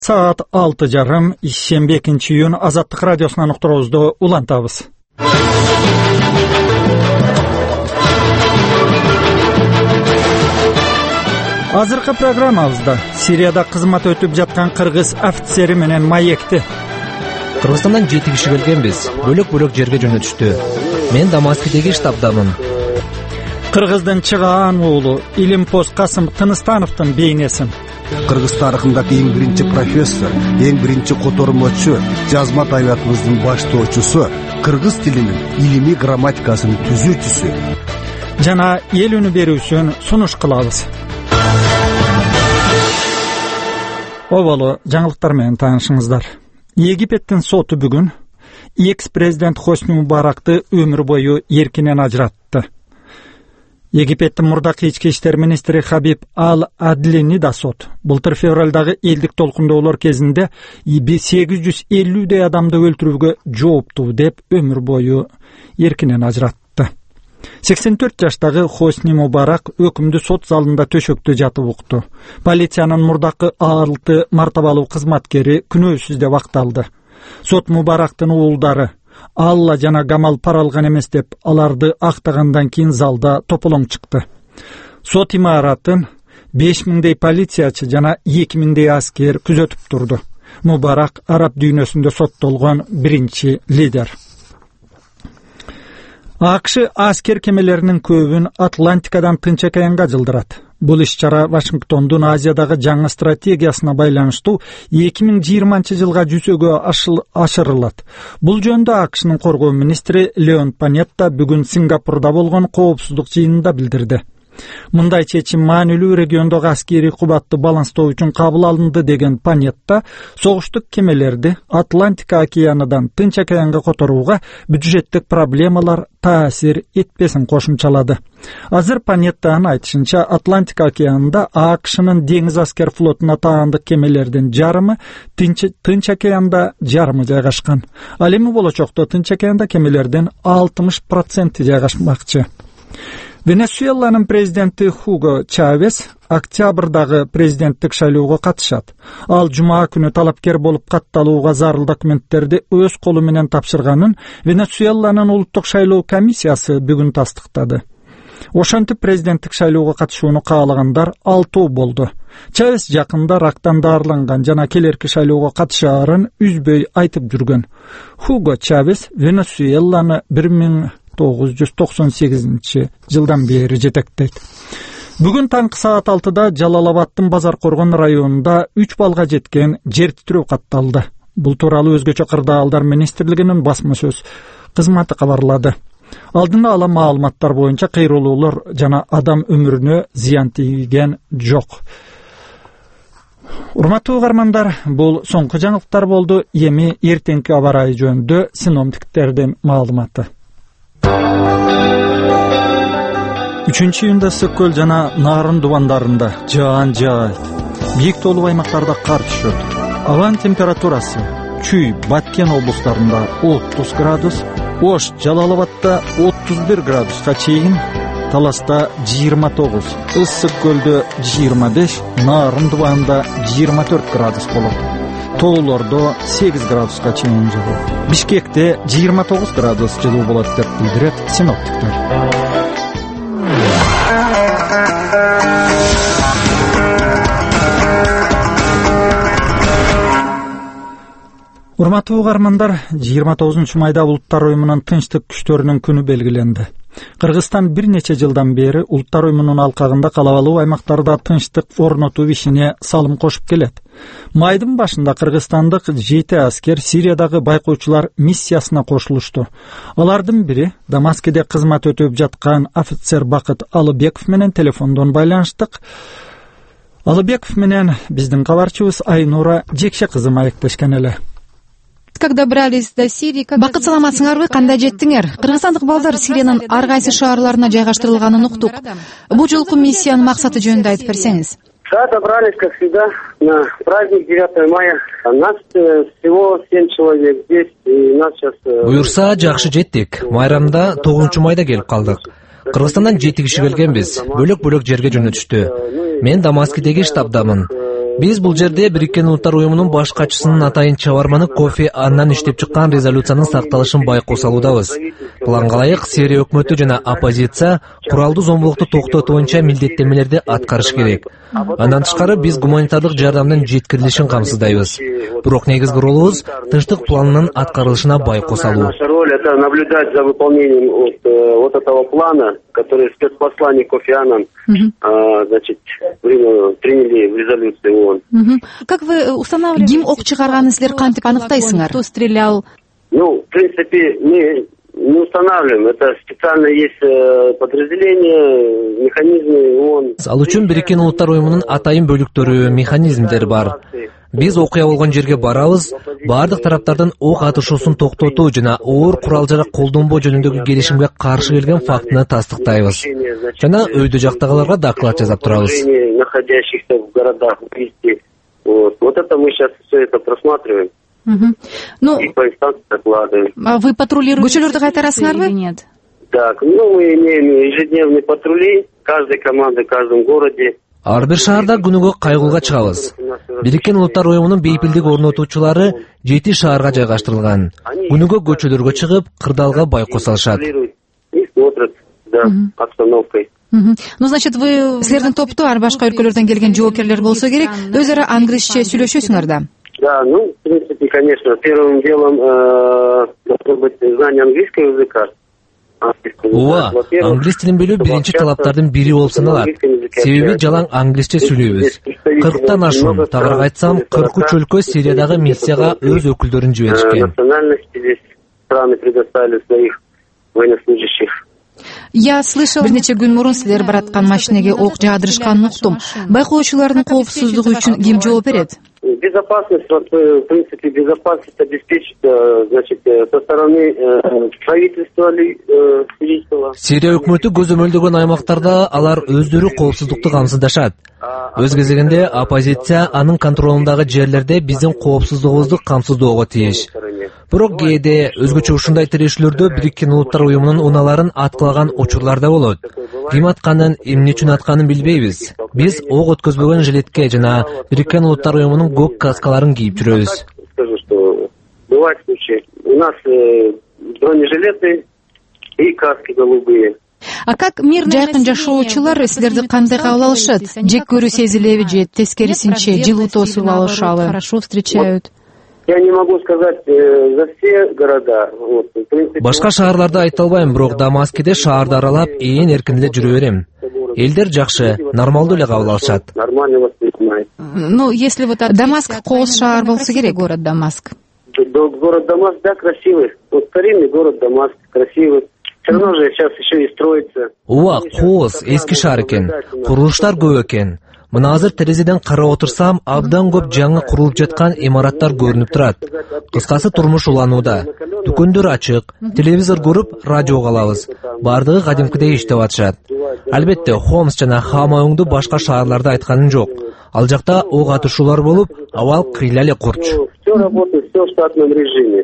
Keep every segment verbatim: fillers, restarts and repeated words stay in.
Saat алты жарым, ишемби экинчи июнь Азаттык радиосунан уктуруубузду улантабыз. Азыркы программабызда Сирияда кызмат өтүп жаткан кыргыз офицери менен маекти. Кыргызстандан жети киши келгенбиз. Бөлөк-бөлөк жерге жөнөтүштү. Мен Дамаскидеги штабдамын. Кыргыздын чыгаан уулу Илимпоз Касым Тыныстановдун бейнесин. Кыргыз тарыхындагы эң биринчи профессор, эң биринчи котормочу, жазма табиятыбыздын баштоочусу, кыргыз тилинин илимий грамматикасын түзүүчүсү. Жана эл үнү берүүсүн сунуш кылабыз. Оболу жаңылыктар менен таанышыңыздар. Египеттин соту бүгүн экс-президент Хосни Мубаракты өмүр бою эркинен ажыратты. Египеттин мурдакы ички иштер министри Хабиб Ал-Адлини да сот былтыр февралдагы элдик толкундоолор кезинде сегиз жүз элүүдөй адамды өлтүрүүгө жооптуу деп өмүр бою эркинен ажыратты. сексен төрт жаштагы Хосни Мубарак өкүмдү сот залында төшөктө жатып укту. Полициянын мурдакы алты мартабалуу кызматкери күнөөсүз деп акталды. Сот Мубарактын уулдары Алла жана Гамал пара алган эмес деп аларды актагандан кийин залда тополоң чыкты. Сот имаратын беш миңдей полициячы жана эки миңдей аскер күзөтүп турду. Мубарак араб дүйнөсүндө соттолгон биринчи лидер. АКШ аскер кемелеринин көбүн Атлантикадан Тынч океанга жылдырат. Бул иш-чара Вашингтондун Азиядагы жаңы стратегиясына байланыштуу эки миң жыйырманчы жылга жүзөгө ашырылат. Бул жөнүндө АКШнын коргоо министри Леон Панетта бүгүн Сингапурда болгон коопсуздук жыйынында билдирди. Мындай чечим маанилүү региондогу аскерий кубатты баланстоо үчүн кабыл алынды деген Панетта согуштук кемелерди Атлантика океанынан Тынч океанга которууга бюджеттик проблемалар таасир этпесин кошумчалады. Азыр Панеттанын айтышынча Атлантика океанында АКШнын деңиз аскер флотуна таандык кемелердин жарымы, Тынч океанда жарымы жайгашкан. Ал эми болочокто Тынч океанда кемелердин алтымыш проценти жайгашмакчы. Венесуэланын президенти Хуго Чавес октябрдагы президенттик шайлоого катышат. Ал жума күнү талапкер болуп катталууга зарыл документтерди өз колу менен тапшырганын Венесуэланын улуттук шайлоо комиссиясы бүгүн тастыктады. Ошентип президенттик шайлоого катышууну каалагандар алтоо болду. Чавес жакында рактан даарыланган жана келерки шайлоого катышаарын үзбөй айтып жүргөн. Хуго Чавес Венесуэланы бир миң тогуз жүз токсон сегизинчи жылдан бери жетектейт. Бүгүн таңкы саат алтыда Жалал-Абадтын Базар Коргон районунда үч балга жеткен жер титирөө катталды. Бул тууралуу Өзгөчө кырдаалдар министрлигинин басма сөз кызматы кабарлады. Алдын ала маалыматтар боюнча кыйроолуулар жана адам өмүрүнө зыян тийген жок. Урматтуу угармандар, бул соңку жаңылыктар болду. Эми эртеңки аба ырайы жөнүндө синоптиктердин маалыматы. үчүнчү июнда Ысык-Көл жана Нарын дубандарында жаан жаайт. Бийик тоолуу аймактарда кар түшөт. Абанын температурасы Чүй, Баткен облустарында отуз градус, Ош, Жалал-Абадта отуз бир градуска чейин, Таласта жыйырма тогуз, Ысык-Көлдө жыйырма беш, Нарын дубанында жыйырма төрт градус болот. Тоолордо сегиз градуска чейин жылуу. Бишкекте жыйырма тогуз градус жылуу болот деп билдирет синоптиктер. Урматтуу угармандар, жыйырма тогузунчу майда Улуттар уюмунун тынчтык күчтөрүнүн күнү белгиленди. Кыргызстан бир нече жылдан бери Улуттар уюмунун алкагында калабалуу аймактарда тынчтык орнотуу ишине салым кошуп келет. Майдын башында кыргызстандык жети аскер Сириядагы байкоочулар миссиясына кошулушту. Алардын бири Дамаскиде кызмат өтүп жаткан офицер Бакыт Алыбеков менен телефондон байланыштык. Алыбеков менен биздин кабарчыбыз Айнура Жекше кызы маектешкен эле. Когда добрались до Сирии, Бакыт, саламатсыңарбы, кандай жеттиңер? Кыргызстандык балдар Сириянын ар кайсы шаарларына жайгаштырылганын уктук. Бул жолку миссиянын максаты жөнүндө айтып берсеңиз. Да, добрались, как всегда, на праздник девятого мая. Нас всего семь человек здесь, и нас сейчас... Буюрса, жакшы жеттик. Майрамда тогузунчу майда келип калдык. Кыргызстандан жети киши келгенбиз. Бөлөк-бөлөк жерге жөнөтүштү. Мен Дамаскидеги штабдамын. Биз бул жерде Бириккен Улуттар Уюмунун баш катчысынын атайын чабарманы Кофи Аннан иштеп чыккан резолюциянын сакталышын байкоо салуудабыз. Планга ылайык Сирия өкмөтү жана оппозиция куралдуу зомбулукту токтотуу боюнча милдеттенмелерди аткарыш керек. Андан тышкары биз гуманитардык жардамдын жеткирилишин камсыздайбыз. Бирок негизги ролубуз тынчтык планынын аткарылышына байкоо салуу. Наша роль — это наблюдать за выполнением вот, вот этого плана, который спецпосланник Кофи Аннан, значит, приняли в резолюции ООН. Как вы устанавливаете? Ким ок чыгарганын силер кантип аныктайсыңар? Кто стрелял? Ну, в принципе, мы не устанавливаем. Это специально есть подразделения, механизмы ООН. Ал үчүн Бириккен Улуттар Уюмунун атайын бөлүктөрү, механизмдери бар. Биз окуя болгон жерге барабыз, бардык тараптардын ок атышуусун токтотуу жана оор курал-жарак колдонбоо жөнүндөгү келишимге каршы келген фактыны тастыктайбыз. Жана өйдө жактагыларга доклад жасап турабыз. Находящихся в городах, вот. Вот это мы сейчас все это просматриваем. Ну, и по инстанции докладываем. А вы патрулируете? Көчөлөрдү кайтарасыңарбы? Нет. Так, ну мы имеем ежедневные патрули каждой команды, в каждом городе. Ар бир шаарда күнүгө кайгууга чыгабыз. Бириккен Улуттар Уюмунун бейпилдик орнотуучулары жети шаарга жайгаштырылган. Күнүгө көчөлөргө чыгып, кырдаалга байкоо салышат. И смотрят за обстановкой. Ну, значит, вы силердин топту ар башка өлкөлөрдөн келген жоокерлер болсо керек, өз ара англисче сүйлөшөсүңөр да. Да, ну, в принципе, конечно, первым делом должно быть знание английского языка. Ооба, англис тилин билүү биринчи талаптардын бири болуп саналат. Себеби жалаң англисче сүйлөйбүз. кырктан ашуун, тагыраак айтсам, кырк үч өлкө Сириядагы миссияга өз өкүлдөрүн жиберишкен. Национальности здесь страны предоставили своих военнослужащих. Я слышал, бир нече күн мурун силер бараткан машинеге ок жаадырышканын уктум. Байкоочулардын коопсуздугу үчүн ким жооп берет? Безопасность, в принципе, безопасность обеспечит, значит, со стороны правительства сирийского. Сирия өкмөтү көзөмөлдөгөн аймактарда алар өздөрү коопсуздукту камсыздашат. Өз кезегинде оппозиция анын контролундагы жерлерде биздин коопсуздугубузду камсыздоого тийиш. Бирок кээде өзгөчө ушундай тирешүүлөрдө Бириккен Улуттар Уюмунун унааларын аткылаган учурлар да болот. Ким атканын, эмне үчүн атканын билбейбиз. Биз ок өткөзбөгөн жилетке жана Бириккен Улуттар Уюмунун гок каскаларын кийип жүрөбүз. Скажу, что бывают случаи. У нас бронежилеты и каски голубые. А как мирный жайкын жашоочулар силерди кандай кабыл алышат? Жек көрүү сезилеби же тескерисинче жылуу тосуп алышабы? Хорошо встречают. Я не могу сказать э, за все города. Вот, в принципе, башка шаарларды айта албайм, бирок Дамаскиде шаарды аралап, ээн эркин эле жүрө берем. Элдер жакшы, нормалдуу эле кабыл алышат. Нормально воспринимает. Ну, если вот Дамаск кооз шаар болсо керек, город Дамаск. Город Дамаск, да, красивый. Вот старинный город Дамаск, красивый. Все равно же сейчас еще и строится. Ооба, кооз, эски шаар экен. Курулуштар көп экен. Мына азыр терезеден карап отурсам, абдан көп жаңы курулуп жаткан имараттар көрүнүп турат. Кыскасы турмуш уланууда. Дүкөндөр ачык, телевизор көрүп, радио алабыз. Бардыгы кадимкидей иштеп атышат. Албетте, Хомс жана Хамаоңду башка шаарларда айтканым жок. Ал жакта ок атышуулар болуп, абал кыйла эле курч. Все работает, все в штатном режиме.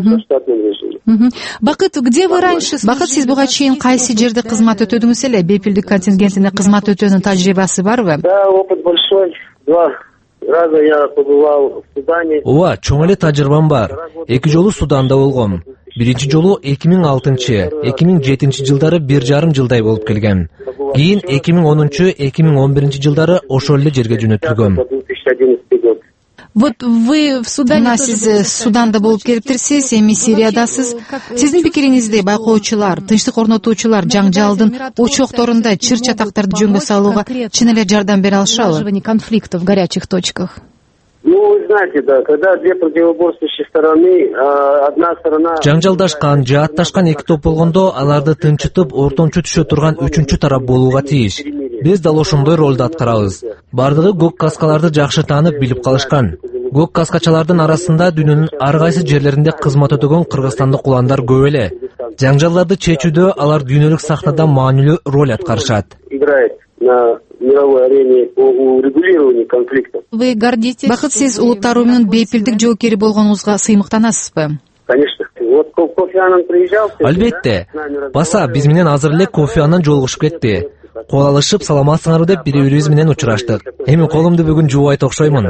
Бакыт, где вы раньше? Бакыт, сиз буга чейин кайсы жерде кызмат өтөдүңүз эле? Бейпилдик контингентине кызмат өтөөнүн тажрыйбасы барбы? Да, опыт большой. Два раза я побывал в Судане. Ооба, чоң эле тажрыйбам бар. Эки жолу Суданда болгом. Биринчи жолу эки миң алтынчы, эки миң жетинчи жылдары бир жарым жылдай болуп келгем. Кийин эки миң онунчу, эки миң он биринчи жылдары ошол эле жерге жөнөтүлгөм. Вот вы в Судане, сиз Суданда болуп келиптирсиз, эми Сириядасыз. Сиздин пикириңизде байкоочулар, тынчтык орнотуучулар жаңжалдын очокторунда чыр-чатактарды жөнгө салууга чын эле жардам бере алышабы? Конфликтов в горячих точках. Ну, вы знаете, да, когда две противоборствующие стороны, одна сторона... Жаңжалдашкан, жаатташкан эки топ болгондо, аларды тынчытып, ортомчу түшө турган үчүнчү тарап болууга тийиш. Биз дал ошондой ролду аткарабыз. Бардыгы гок каскаларды жакшы таанып, билип калышкан. Гок каскачалардын арасында дүйнөнүн ар кайсы жерлеринде кызмат өтөгөн кыргызстандык уландар көп эле. Жаңжалдарды чечүүдө алар дүйнөлүк сахнада маанилүү роль аткарышат. Играет на мировой арене по урегулированию конфликтов. Вы гордитесь? Бакыт, сиз Улуттар Уюмунун бейпилдик жоокери болгонуңузга сыймыктанасызбы? Конечно. Вот Кофи Аннан приезжал. Албетте. Баса, биз менен азыр эле Кофи Аннан жолугушуп кетти. кол алышып саламатсыңарбы деп бири бирибиз менен учураштык. Эми колумду бүгүн жуубайт окшоймун.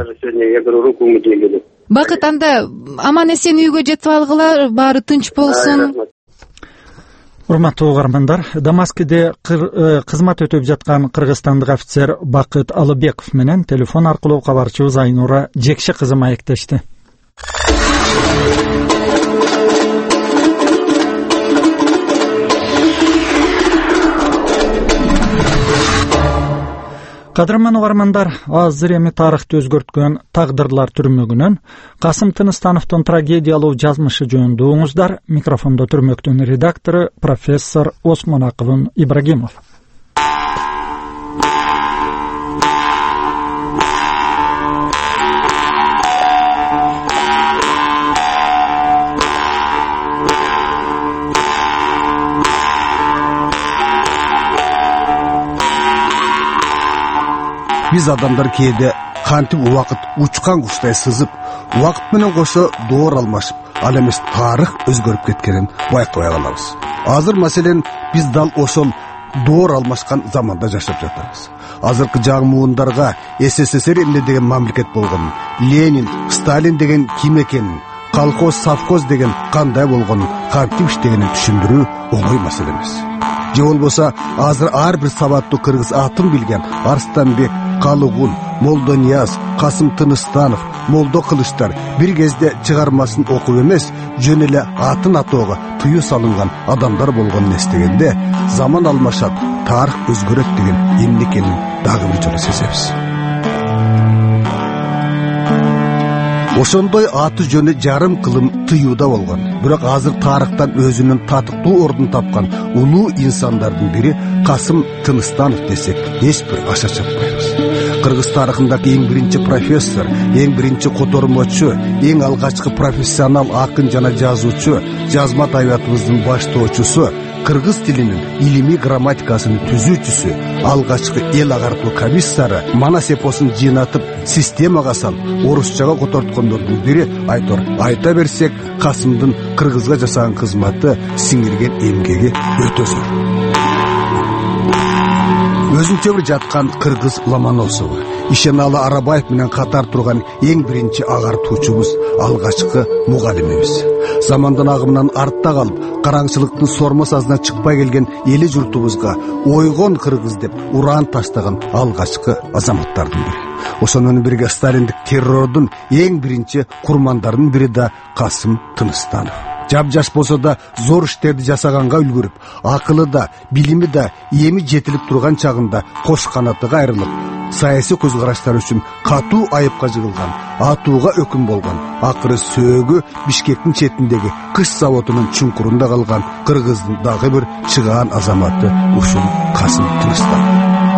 Бакыт, анда аман эсен үйгө жетип алгыла, баары тынч болсун. Урматтуу угармандар, Дамаскиде кызмат өтөп жаткан кыргызстандык офицер Бакыт Алыбеков менен телефон аркылуу кабарчыбыз Айнура Жекши кызы маектешти. Кадырман угармандар, азыр эми тарыхты өзгөрткөн тагдырлар түрмөгүнөн Касым Тыныстановдун трагедиялуу жазмышы жөнүндө уңуздар. Микрофондо түрмөктүн редактору профессор Осмонаков Ибрагимов. Биз адамдар кээде кантип убакыт учкан куштай сызып, убакыт менен кошо доор алмашып, ал эмес тарых өзгөрүп кеткенин байкабай калабыз. Азыр маселен биз дал ошол доор алмашкан заманда жашап жатабыз. Азыркы жаңы муундарга СССР эмне деген мамлекет болгонун, Ленин, Сталин деген ким экенин, колхоз, совхоз деген кандай болгонун, кантип иштегенин түшүндүрүү оңой маселе эмес. Же болбосо азыр ар бир сабаттуу кыргыз атын билген Арстанбек, Калыгун, Молдонияз, Касым Тыныстанов, Молдо Кылычтар бир кезде чыгармасын окуп эмес, жөн эле атын атоого тыюу салынган адамдар болгонун эстегенде, заман алмашат, тарых өзгөрөт деген эмне экенин дагы бир жолу сезебиз. Ошондой аты жөнү жарым кылым тыюуда болгон. Бирок азыр тарыхтан өзүнүн татыктуу ордун тапкан улуу инсандардын бири Касым Тыныстанов десек, эч бир аша чаппайбыз. Кыргыз тарыхындагы эң биринчи профессор, эң биринчи котормочу, эң алгачкы профессионал акын жана жазуучу, жазма табиятыбыздын баштоочусу, кыргыз тилинин илимий грамматикасын түзүүчүсү, алгачкы эл агартуу комиссары, манас эпосун жыйнатып системага салып, орусчага которткондордун бири Айтор. Айта берсек, Касымдын кыргызга жасаган кызматы, сиңирген эмгеги өтө зор. Өзүнчө бир жаткан кыргыз Ломоносова, Ишеналы Арабаев менен катар турган эң биринчи агартуучубуз, алгачкы мугалимибиз. Замандан агымынан артта калып, караңчылыктын сормо сазына чыкпай келген эли журтубузга ойгон кыргыз деп уран таштаган алгачкы азаматтардын бири. Ошонун бирге сталиндик террордун эң биринчи курмандарынын бири да Касым Тыныстанов. Жап-жаш болсо да зор иштерди жасаганга үлгүрүп, акылы да, билими да эми жетилип турган чагында кош канатыга айрылып, саясий көз караштар үчүн катуу айыпка жыгылган, атууга өкүм болгон, акыры сөөгү Бишкектин четиндеги кыш заводунун чуңкурунда калган кыргыздын дагы бир чыгаан азаматы ушул Касым Тыныстанов.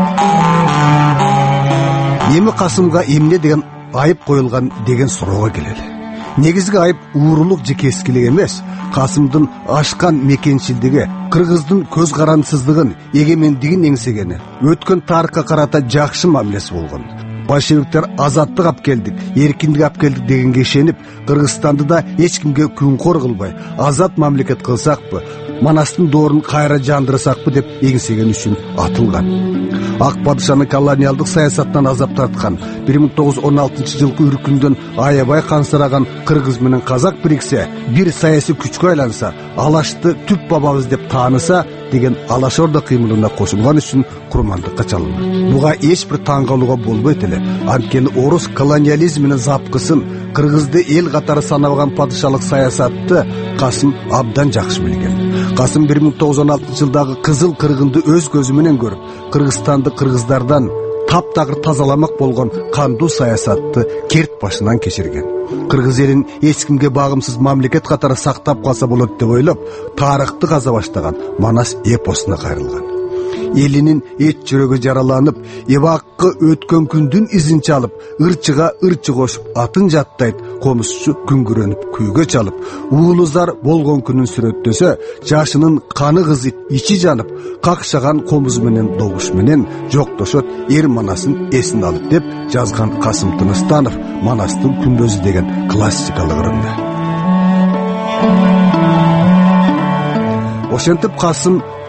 Эми Касымга эмне деген айып коюлган деген суроого келели. Негизги айып уурулук же кескилик эмес, Касымдын ашкан мекенчилдиги, кыргыздын көз карансыздыгын, эгемендигин эңсегени, өткөн тарыхка карата жакшы мамилеси болгон. Большевиктер азаттык алып келдик, эркиндик алып келдик дегенге ишенип, Кыргызстанды да эч кимге күнкор кылбай, азат мамлекет кылсакпы, Манастын доорун кайра жандырсакпы деп эңсеген үчүн атылган. Ак падышанын колониалдык саясаттан азап тарткан, бир миң тогуз жүз он алтынчы жылкы үркүндөн аябай кансыраган кыргыз менен казак бириксе, бир саясий күчкө айланса, алашты түп бабабыз деп тааныса деген алаш орда кыймылына кошулган үчүн курмандыкка чалынган. Буга эч бир таң калууга болбойт эле. Анткени орус колониализминин запкысын, кыргызды эл катары санабаган падышалык саясатты Касым абдан жакшы билген. Касым бир миң тогуз жүз он алтынчы жылдагы кызыл кыргынды өз көзү менен көрүп, Кыргызстанды кыргыздардан таптагыр тазаламак болгон кандуу саясатты керт башынан кечирген. Кыргыз элин эч кимге багымсыз мамлекет катары сактап калса болот деп ойлоп, тарыхты каза баштаган Манас эпосуна кайрылган. Элинин эч жүрөгү жараланып, эбаккы өткөн күндүн изин чалып, ырчыга ырчы кошуп, атын жаттайт, комузчу күңгүрөнүп, күйгө чалып, уулузар болгон күнүн сүрөттөсө, жашынын каны кызып, ичи жанып, какшаган комуз менен добуш менен жоктошот эр Манасын эсин алып деп жазган Касым Тыныстанов Манастын күмбөзү деген классикалык ырында. Ошентип Касым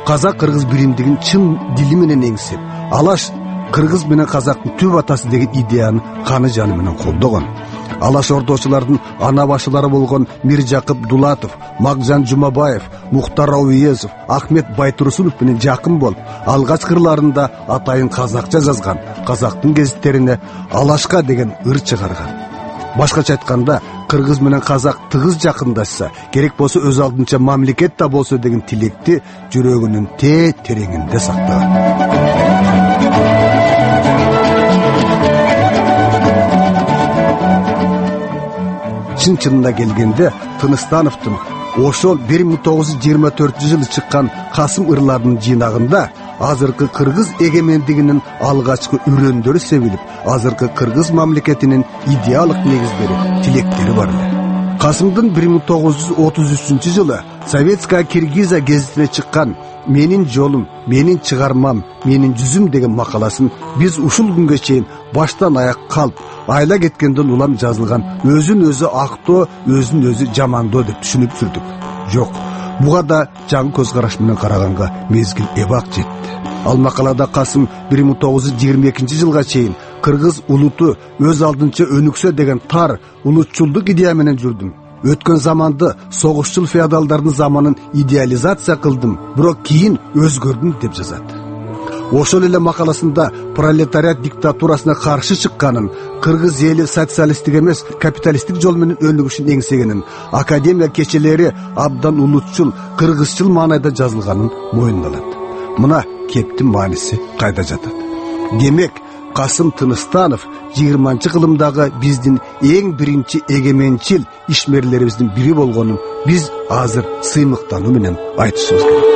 казак кыргыз биримдигин чын дили менен эңсеп, Алаш кыргыз менен казактын түп атасы деген идеяны каны жаны менен колдогон. Алаш ордочулардын ана башылары болгон Миржакып Дулатов, Макжан Жумабаев, Мухтар Ауезов, Ахмет Байтурсунов менен жакын болуп, алгач кырларында атайын казакча жазган, казактын гезиттерине Алашка деген ыр чыгарган. Башкача айтканда, кыргыз менен казак тыгыз жакындашса, керек болсо өз алдынча мамлекет да болсо деген тилекти жүрөгүнүн те тереңинде сактаган. Чын чынына келгенде, Тыныстановдун ошол бир миң тогуз жүз жыйырма төртүнчү жылы чыккан Касым ырларынын жыйнагында азыркы кыргыз эгемендигинин алгачкы үрөндөрү себилип, азыркы кыргыз мамлекетинин идеалык негиздери, тилектери бар эле. Касымдын бир миң тогуз жүз отуз үчүнчү жылы Советская Киргизия гезитине чыккан "Менин жолум, менин чыгармам, менин жүзүм" деген макаласын биз ушул күнгө чейин баштан аяк калп, айла кеткенден улам жазылган өзүн өзү актоо, өзүн өзү жамандоо деп түшүнүп жүрдүк. Жок, буга да жаңы көз караш менен караганга мезгил эбак жетти. Ал макалада Касым бир миң тогуз жүз жыйырма экинчи жылга чейин кыргыз улуту өз алдынча өнүксө деген тар улутчулдук идея менен жүрдүм. Өткөн заманды, согушчул феодалдардын заманын идеализация кылдым, бирок кийин өзгөрдүм деп жазат. Ошол эле макаласында пролетариат диктатурасына каршы чыкканын, кыргыз эли социалисттик эмес, капиталисттик жол менен өнүгүшүн эңсегенин, академия кечелери абдан улутчул, кыргызчыл маанайда жазылганын моюндалат. Мына кептин мааниси кайда жатат? Демек, Касым Тыныстанов жыйырманчы кылымдагы биздин эң биринчи эгеменчил ишмерлерибиздин бири болгонун биз азыр сыймыктануу менен айтышыбыз керек.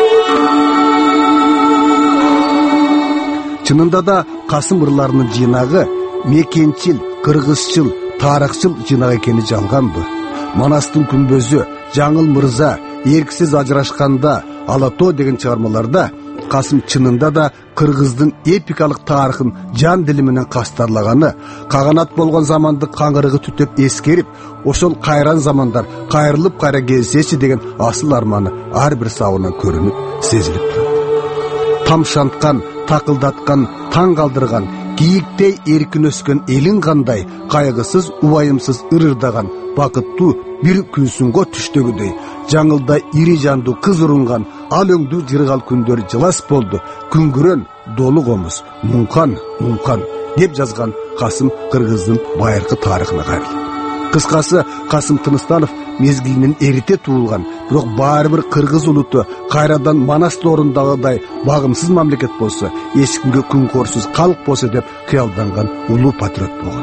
Чынында да Касым ырларынын жыйнагы мекенчил, кыргызчыл, тарыхчыл жыйнак экени жалганбы? Манастын күмбөзү, Жаңыл мырза, Эрксиз ажырашканда, Алатоо деген чыгармаларда Касым чынында да кыргыздын эпикалык тарыхын жан дили менен кастарлаганы, каганат болгон заманды каңгырыгы түтөп эскерип, ошол кайран замандар кайрылып кайра келсечи деген асыл арманы ар бир сабынан көрүнүп, сезилип турат. Тамшанткан, такылдаткан, таң калдырган, кийиктей эркин өскөн элин кандай, кайгысыз, убайымсыз ырырдаган, бакыттуу бир күнсүнгө түштөгүдөй, жаңылда ири жандуу кыз урунган, ал өңдүү жыргал күндөр жылас болду, күңгүрөн долу комуз, муңкан, муңкан деп жазган Касым кыргыздын байыркы тарыхына кайрылып. Кыскасы, Касым Тыныстанов мезгилинен эрите туулган, бирок баары бир кыргыз улуту кайрадан Манас доорундагыдай багымсыз мамлекет болсо, эч кимге күнкөрсүз калк болсо деп кыялданган улуу патриот болгон.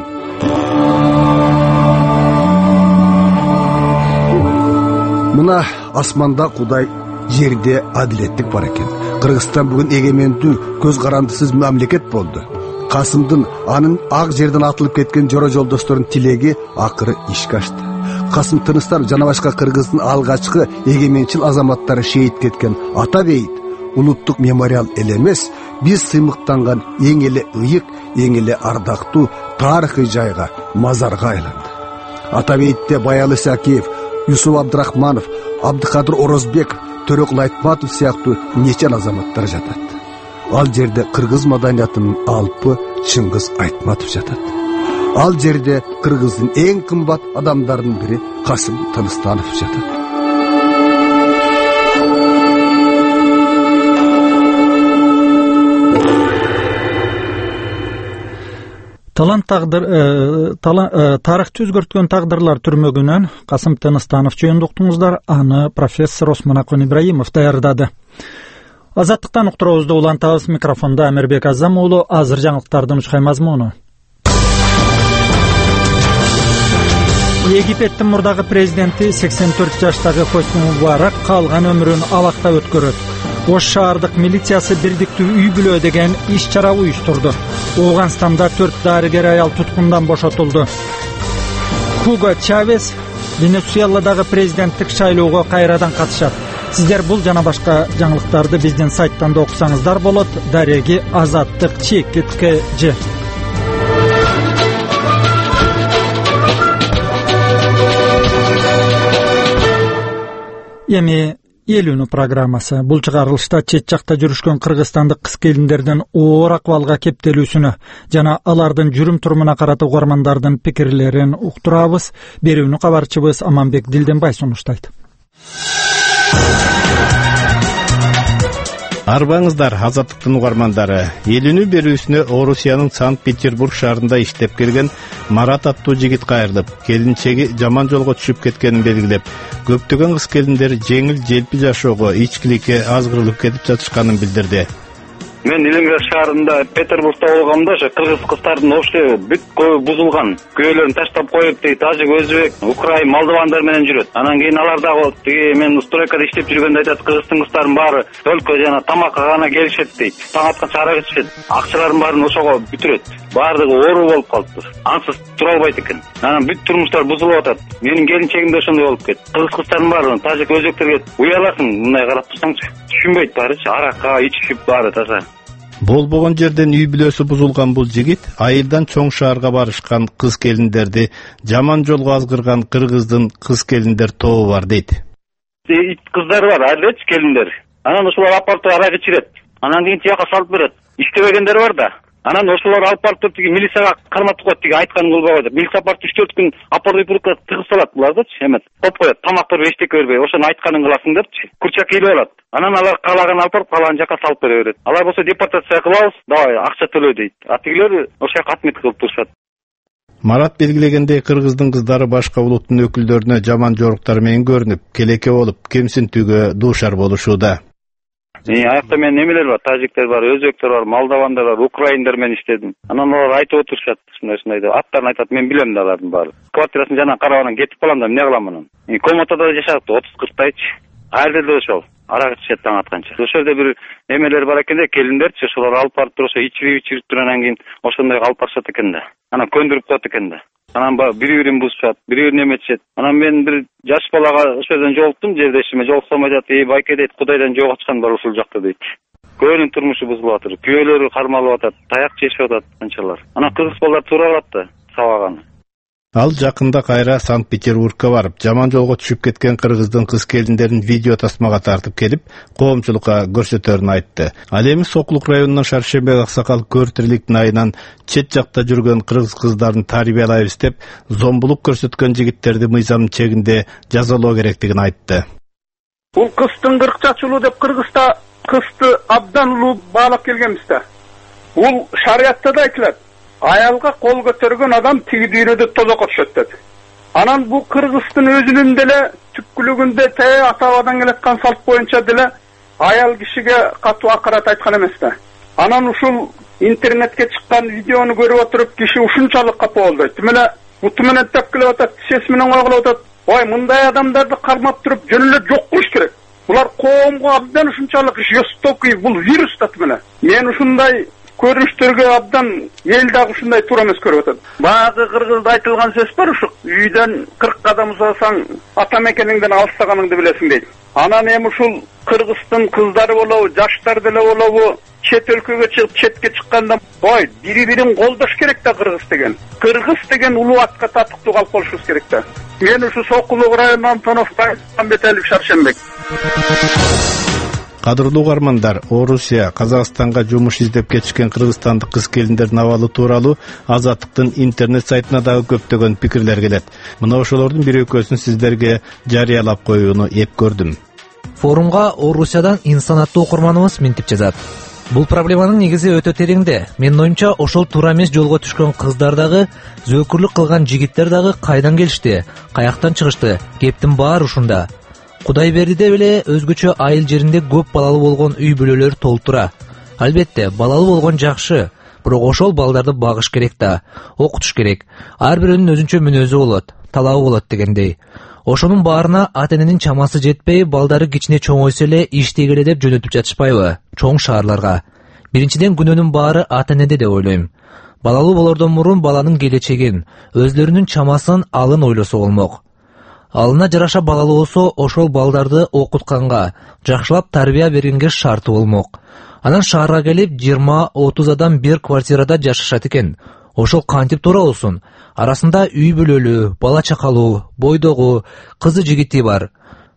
Мына асманда Кудай, жерде адилеттик бар экен. Кыргызстан бүгүн эгемендүү, көз карандысыз мамлекет болду. Касымдын анын ак жерден атылып кеткен жора жолдошторунун тилеги акыры ишке ашты. Касым Тыныстанов жана башка кыргыздын алгачкы эгеменчил азаматтары шейит кеткен ата бейит улуттук мемориал эле эмес, биз сыймыктанган эң эле ыйык, эң эле ардактуу тарыхый жайга, мазарга айланды. Ата бейитте Баял Исакиев, Юсуп Абдрахманов, Абдыкадыр Орозбеков, Төрөкул Айтматов сыяктуу нече азаматтар жатат. Ал жерде кыргыз маданиятынын алпы Чыңгыз Айтматов жатат. Ал жерде кыргыздын эң кымбат адамдарынын бири Касым Тыныстанов жатат. Талант тагдыр тарыхты өзгөрткөн тагдырлар түрмөгүнөн Касым Тыныстанов жөнүндө уктуңуздар, аны профессор Осмон Акын Ибраимов даярдады. Азаттыктан уктуруубузду улантабыз. Микрофондо Амирбек Азам уулу. Азыр жаңылыктардын учкай мазмуну. Египеттин мурдагы президенти сексен төрт жаштагы Хосни Мубарак калган өмүрүн абакта өткөрөт. Ош шаардык милициясы бирдиктүү үй бүлө деген иш чара уюштурду. Ооганстанда төрт дарыгер аял туткундан бошотулду. Хуго Чавес Венесуэладагы президенттик шайлоого кайрадан катышат. Сиздер бул жана башка жаңылыктарды биздин сайттан да окусаңыздар болот. Дареги Азаттык чекит кж. Эми Элүүнү программасы. Бул чыгарылышта чет жакта жүрүшкөн кыргызстандык кыз келиндердин оор акыбалга кептелүүсүнө жана алардын жүрүм турумуна карата угармандардын пикирлерин уктурабыз. Берүүнү кабарчыбыз Аманбек Дилденбай сунуштайт. Арбаңыздар, Азаттыктын угармандары. Элүүнү берүүсүнө Орусиянын Санкт-Петербург шаарында иштеп келген Марат аттуу жигит кайрылып, келинчеги жаман жолго түшүп кеткенин белгилеп, көптөгөн кыз келиндер жеңил желпи жашоого, ичкиликке азгырылып кетип жатышканын билдирди. Мен Ленинград шаарында Петербургда болгондо ошо кыргыз кыздардын общий бүт көбү бузулган. Күйөөлөрүн таштап коюп, тиги тажик, өзбек, украин, молдовандар менен жүрөт. Анан кийин алар дагы тиги мен стройкада иштеп жүргөндө айтат, кыргыздын кыздардын баары только жана тамакка гана келишет дейт. Таң атканча арак ичишет. Акчаларын баарын ошого бүтүрөт. Баардыгы оору болуп калыптыр. Ансыз тура албайт экен. Анан бүт турмуштар бузулуп атат. Менин келинчегим да ошондой болуп кетти. Кыргыз кыздардын баары тажик, өзбектерге уяласың, мындай карап турсаңчы. Түшүнбөйт баарычы, аракка ичишип баары таза. Болбогон жерден үй бүлөсү бузулган бул жигит айылдан чоң шаарга барышкан кыз келиндерди жаман жолго азгырган кыргыздын кыз келиндер тобу бар дейт. Кыздар бар, айдечи келиндер. Анан ошолор алып барып арак ичирет. Анан кийин тияка салып берет. Иштебегендер бар да. Анан ошолор алып барып туруп тиги милицияга карматып коет, тиги айтканын кылбай коет. Милиция барып үч төрт күн опорный пунктка тыгып салат булардычы, эмес. Коп коет, тамак бербей, эчтеке бербей, ошонун айтканын кыласың депчи. Курчак кийлеп алат. Анан алар каалаган алып барып, каалаган жака салып бере берет. Алар болсо депортация кылабыз, давай акча төлө дейт. А тигилер ошо катмет кылып турушат. Марат белгилегендей, кыргыздын кыздары башка улуттун өкүлдөрүнө жаман жоруктар менен көрүнүп, келеке болуп, кемсинтүүгө дуушар болушууда. Аякта мен немелер бар, тажиктер бар, өзбектер бар, молдовандар бар, украиндар менен иштедим. Анан алар айтып отурушат, ушундай-ушундай деп. Аттарын айтат, мен билем да алардын баарын. Квартирасын жана карап анан кетип калам да, эмне кылам анан? Комнатада жашап отуз кырктайчы. Ар жерде ошол. Арак ичет таң атканча. Ошол жерде бир немелер бар экен да, келиндерчи, ошолор алып барып туруп ошо ичирип ичирип туруп анан кийин ошондой алып барышат экен да. Анан көндүрүп коет экен да. Анан бири-бирин бузушат, бири-бирин эметишет. Анан мен бир жаш балага ошол жерден жолуктум, жердешиме жолуксам айтат, "Эй, байке" дейт, "Кудайдан жок ачкан бар ушул жакта" дейт. Көбүнүн турмушу бузулуп атыр, күйөөлөрү кармалып атат, таяк жешип атат канчалар. Анан кыргыз балдар туура алат да, сабаганы. Ал жакында кайра Санкт-Петербургка барып, жаман жолго түшүп кеткен кыргыздын кыз келиндерин видео тасмага тартып келип, коомчулукка көрсөтөрүн айтты. Ал эми Сокулук районунун Шаршембек аксакал көр тириликтин айынан чет жакта жүргөн кыргыз кыздарын тарбиялайбыз деп, зомбулук көрсөткөн жигиттерди мыйзамдын чегинде жазалоо керектигин айтты. Бул кыздын кырк чачулуу деп Кыргызда кызды абдан улуу баалап келгенбиз да. Бул шариатта да айтылат. Аялга кол көтөргөн адам тиги дүйнөдө тозокко түшөт деп. Анан бул кыргыздын өзүнүн деле түпкүлүгүндө те ата-бабадан келаткан салт боюнча деле аял кишиге катуу акарат айткан эмес да. Анан ушул интернетке чыккан видеону көрүп отуруп киши ушунчалык капа болду. Тимеле буту менен тепкилеп атат, тишеси менен койгулап атат. Ой, мындай адамдарды кармап туруп жөн эле жок кылыш керек. Булар коомго абдан ушунчалык жестокий, бул вирус да тимеле. Мен ушундай көрүнүштөргө абдан эл дагы ушундай туура эмес көрүп атат. Баягы кыргызда айтылган сөз бар, ушу үйдөн кырк кадам узасаң ата мекениңден алыстаганыңды билесиң дейт. Анан эми ушул кыргыздын кыздары болобу, жаштар деле болобу, чет өлкөгө чыгып, четке чыкканда, ой, бири-бирин колдош керек да кыргыз деген. Кыргыз деген улуу атка татыктуу калып болушубуз керек да. Мен ушу Сокулук районунун Антонов Амбеталиев Шаршембек. Кадырлуу угармандар, Орусия, Казакстанга жумуш издеп кетишкен кыргызстандык кыз келиндердин абалы тууралуу Азаттыктын интернет сайтына дагы көптөгөн пикирлер келет. Мына ошолордун бир экөөсүн сиздерге жарыялап коюуну эп көрдүм. Форумга Орусиядан инсанаттуу окурманыбыз минтип жазат. Бул проблеманын негизи өтө тереңде. Менин оюмча, ошол туура эмес жолго түшкөн кыздар дагы, зөөкүрлүк кылган жигиттер дагы кайдан келишти, каяктан чыгышты? Кептин баары ушунда. Кудайбердиде беле өзгөчө айыл жеринде көп балалуу болгон үй бүлөлөр толтура. Албетте, балалуу болгон жакшы, бирок ошол балдарды багыш керек да, окутуш керек. Ар бирөөнүн өзүнчө мүнөзү болот, талабы болот дегендей. Ошонун баарына ата-эненин чамасы жетпей, балдары кичине чоңойсо эле иштей келе деп жөнөтүп жатышпайбы? Чоң шаарларга. Биринчиден күнөөнүн баары ата-энеде деп ойлойм. Балалуу болордон мурун баланын келечегин, өзлөрүнүн чамасын алын ойлосо болмок. Алына жараша балалуу болсо, ошол балдарды окутканга, жакшылап тарбия бергенге шарты болмок. Анан шаарга келип жыйырма отуз адам бир квартирада жашашат экен. Ошол кантип туура болсун? Арасында үй бүлөлүү, бала чакалуу, бойдогу, кызы жигити бар.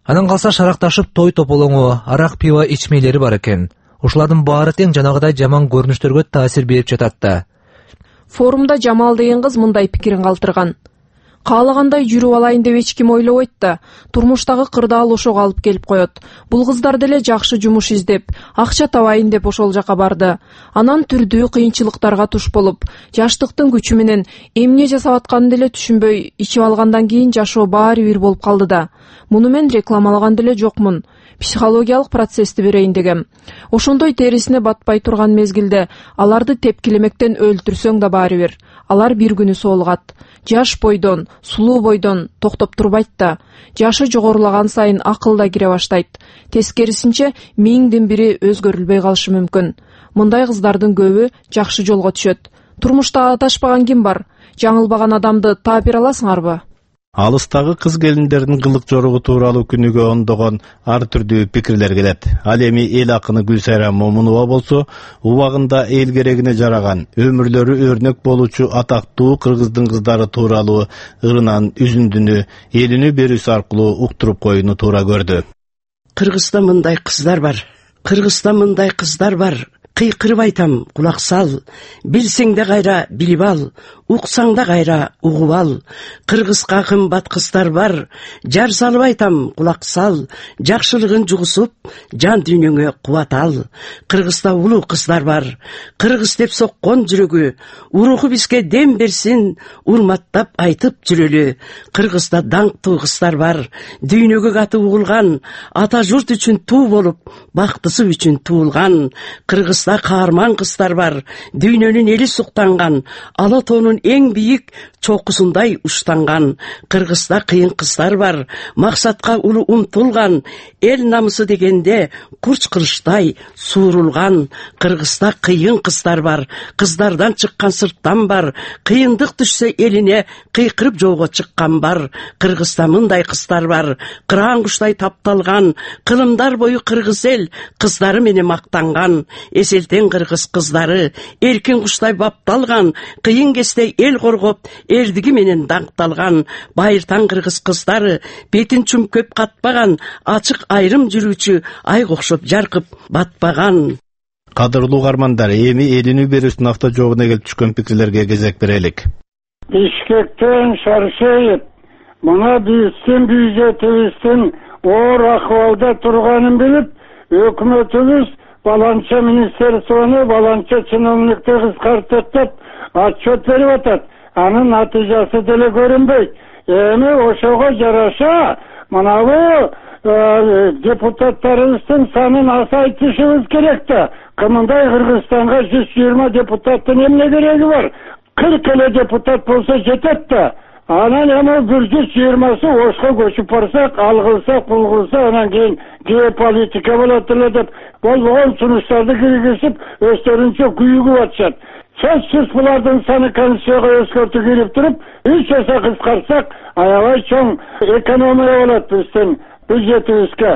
Анан калса шаракташып той тополоңу, арак пиво ичмелери бар экен. Ушулардын баары тең жанагыдай жаман көрүнүштөргө таасир берип жатат да. Форумда Жамал деген кыз мындай пикирин калтырган. Каалагандай жүрүп алайын деп эч ким ойлобойт да, турмуштагы кырдаал ошого алып келип коет. Бул кыздар деле жакшы жумуш издеп, акча табайын деп ошол жака барды. Анан түрдүү кыйынчылыктарга туш болуп, жаштыктын күчү менен эмне жасап атканын деле түшүнбөй, ичип алгандан кийин жашоо баары бир болуп калды да. Муну мен рекламалаган деле жокмун. Психологиялык процессти берейин дегем. Ошондой терисине батпай турган мезгилде аларды тепкилемектен өлтүрсөң да баары бир. Алар бир күнү соолугат. Жаш бойдон, сулуу бойдон токтоп турбайт да. Жашы жогорулаган сайын акыл да кире баштайт. Тескерисинче миңдин бири өзгөрүлбөй калышы мүмкүн. Мындай кыздардын көбү жакшы жолго түшөт. Турмушта адашпаган ким бар? Жаңылбаган адамды таап бере аласыңарбы? Алыстагы кыз келиндердин кылык жоругу тууралуу күнүгө ондогон ар түрдүү пикирлер келет. Ал эми эл акыны Гүлсайра Момунова болсо, убагында эл керегине жараган, өмүрлөрү өрнөк болуучу атактуу кыргыздын кыздары тууралуу ырынан үзүндүнү элинүү берүүсү аркылуу уктуруп коюуну туура көрдү. Кыргызда мындай кыздар бар. Кыргызда мындай кыздар бар. Кыйкырып айтам, кулак сал. Билсең да кайра билип ал. Уксаң да кайра угуп ал. Кыргызга кымбат кыздар бар. Жар салып айтам, кулак сал. Жакшылыгын жугусуп, жан дүйнөңө кубат ал. Кыргызда улуу кыздар бар. Кыргыз деп соккон жүрөгү, уруху бизге дем берсин, урматтап айтып жүрөлү. Кыргызда даңктуу кыздар бар. Дүйнөгө каты угулган, ата журт үчүн туу болуп, бактысы үчүн туулган. Кыргызда каарман кыздар бар. Дүйнөнүн эли суктанган, ала тоонун эң бийик чокусундай уштанган. Кыргызда кыйын кыздар бар. Максатка улуу умтулган, эл намысы дегенде курч кылычтай суурулган. Кыргызда кыйын кыздар бар. Кыздардан чыккан сырттан бар. Кыйындык түшсө элине кыйкырып жолго чыккан бар. Кыргызда мындай кыздар бар. Кыраан куштай тапталган, кылымдар бою кыргыз эл кыздары менен мактанган. Эселтен кыргыз кыздары эркин куштай бапталган, кыйын кезде эл коргоп, эрдиги менен даңкталган. Байыртан кыргыз кыздары бетин чүмкөп катпаган, ачык айрым жүрүүчү айга окшоп жаркып батпаган. Кадырлуу угармандар, эми элинүү берүүсүнүн автожообуна келип түшкөн пикирлерге кезек берелик. Бишкектен Шаршеев мына биздин бюджетибиздин оор акыбалда турганын билип, өкмөтүбүз баланча министерствону, баланча чиновникти кыскартып отчет берип атат. Анын натыйжасы деле көрүнбөйт. Эми ошого жараша мынабу депутаттарыбыздын санын азайтышыбыз керек да. Кымындай Кыргызстанга жүз жыйырма депутаттын эмне кереги бар? кырк эле депутат болсо жетет да. Анан эми бир жүз жыйырмасы Ошко көчүп барсак, алгылса, кулгулса, анан кийин геополитика болот эле деп болбогон сунуштарды киргизип, өздөрүнчө күйүгүп атышат. Сөзсүз булардын саны конституцияга өзгөртүү кирип туруп, үч эсе кыскартсак, аябай чоң экономия болот биздин бюджетибизге.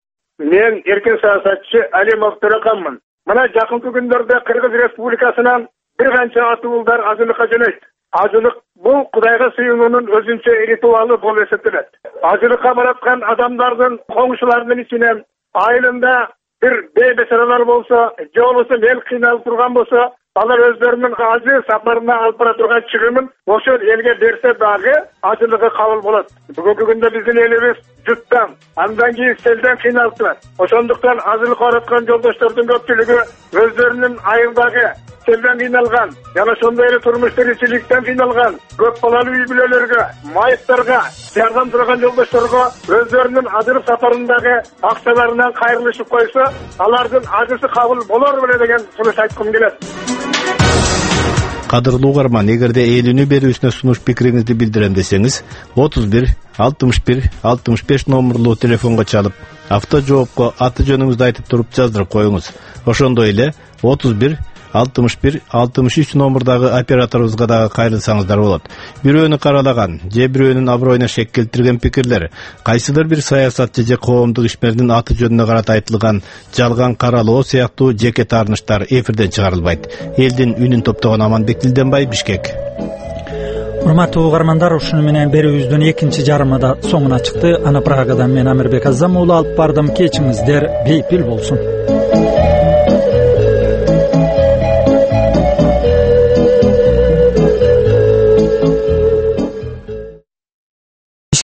Мен эркин саясатчы Алимов Төрөканмын. Мына жакынкы күндөрдө Кыргыз Республикасынан бир канча атуулдар ажылыкка жөнөйт. Ажылык бул Кудайга сыйынуунун өзүнчө ритуалы болуп эсептелет. Ажылыкка бараткан адамдардын коңшуларынын ичинен айылында бир бейбечаралар болсо, же болбосо эл кыйналып турган болсо, алар өздөрүнүн ажы сапарына алып бара турган чыгымын ошол элге берсе дагы ажылыгы кабыл болот. Бүгүнкү күндө биздин элибиз жуттан, андан кийин селден кыйналып турат. Ошондуктан ажылыкка бараткан жолдоштордун көпчүлүгү өздөрүнүн айылдагы селден кыйналган, жана ошондой эле турмуш тиричиликтен кыйналган көп балалуу үй бүлөлөргө, майыптарга жардам турган жолдошторго өздөрүнүн ажырып сапарындагы акчаларынан кайрылышып койсо, алардын ажысы кабыл болор беле деген сунуш айткым келет. Кадырлуу угарман, эгерде элинүү берүүсүнө сунуш пикириңизди билдирем десеңиз, отуз бир алтымыш бир алтымыш беш номурлуу телефонго чалып, автожоопко аты жөнүңүздү айтып туруп жаздырып коюңуз. Ошондой эле отуз бир алтымыш бир алтымыш үч номурдагы операторубузга дагы кайрылсаңыздар болот. Бирөөнү каралаган же бирөөнүн аброюна шек келтирген пикирлер, кайсыдыр бир саясатчы же коомдук ишмердин аты жөнүнө карата айтылган жалган каралоо сыяктуу жеке таарыныштар эфирден чыгарылбайт. Элдин үнүн топтогон Аманбек Дилденбай, Бишкек. урматтуу угармандар, ушуну менен берүүбүздүн экинчи жарымы да соңуна чыкты. Аны Прагадан мен Амирбек Азам уулу алып бардым. Кечиңиздер бейпил болсун.